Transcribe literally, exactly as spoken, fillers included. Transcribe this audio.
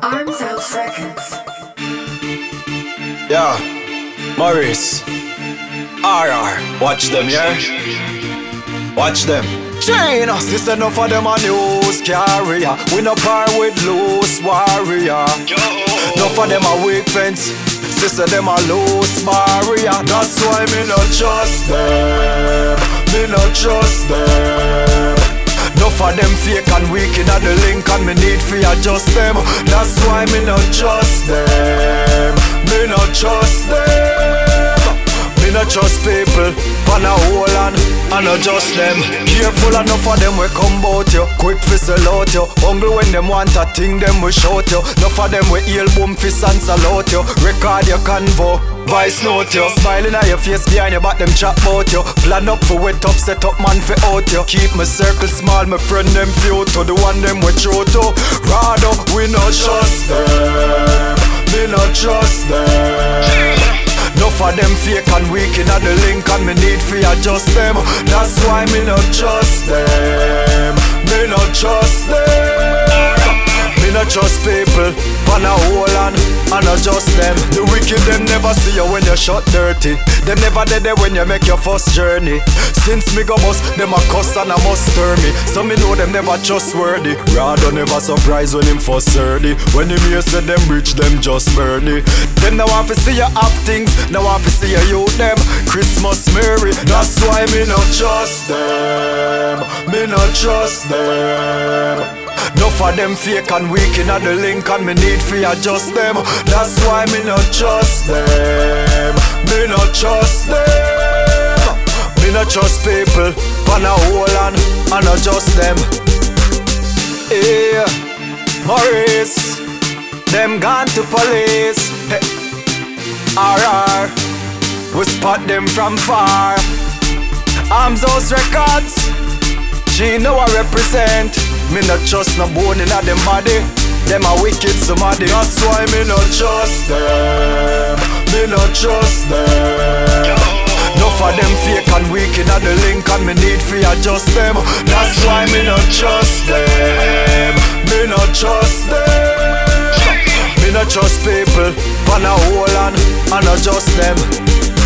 Arms House Records. Yeah, Maurice. R R. Watch them, yeah? Watch them. China, this enough of them a news carrier. We no par with loose warrior. Enough of them a weak fence. Sister them a loose barrier. That's why me no trust them. Me no trust them. Enough of them fake and weak in the link, and me need for adjust them. That's why me no trust them. Me no trust them. Me no trust people, pan a hole and and adjust them. Careful enough of them we come bout you, quick fi sell out you. Hungry when them want a thing, them we shout you. Enough of them we hail boom fist and salute you. Record your convo, voice note you. Smiling at your face behind your back, them chat bout you. Plan up for wet up, set up man fi out you. Keep my circle small, my friend them few to the one them we throw to. Rather we no trust them, me no trust them. Enough of them fake and weak in the link, and me need for adjust them. That's why me no trust them. Me no trust them. Me no trust people, pan a hole and, and adjust them. The wicked them never see you when you shot dirty. Them never dead there when you make your first journey. Since me go bust, them a cuss and a must stir me. So me know them never trustworthy. Rather never surprise when him first thirty. When him here say them rich, them just burny. Them now want to see you have things, now want to see you youth them Christmas merry. That's why me no trust them. Me no trust them. Enough of them fake and weak in the link, and me need for adjust them. That's why me no trust them. Me no trust them. Me no trust people, pan a hole and, and adjust them. Yeah, Maurice, them gone to police. Hey. R R, we spot them from far. Arms House Records, she know I represent. Me no trust no bone in them body. Them a wicked somebody. That's why me no trust them. Me no trust them. Enough of them fake and weak in the link, and me need for adjust them. That's why me no trust them. Me no trust them. Me no trust people, pan a hole and, and adjust them.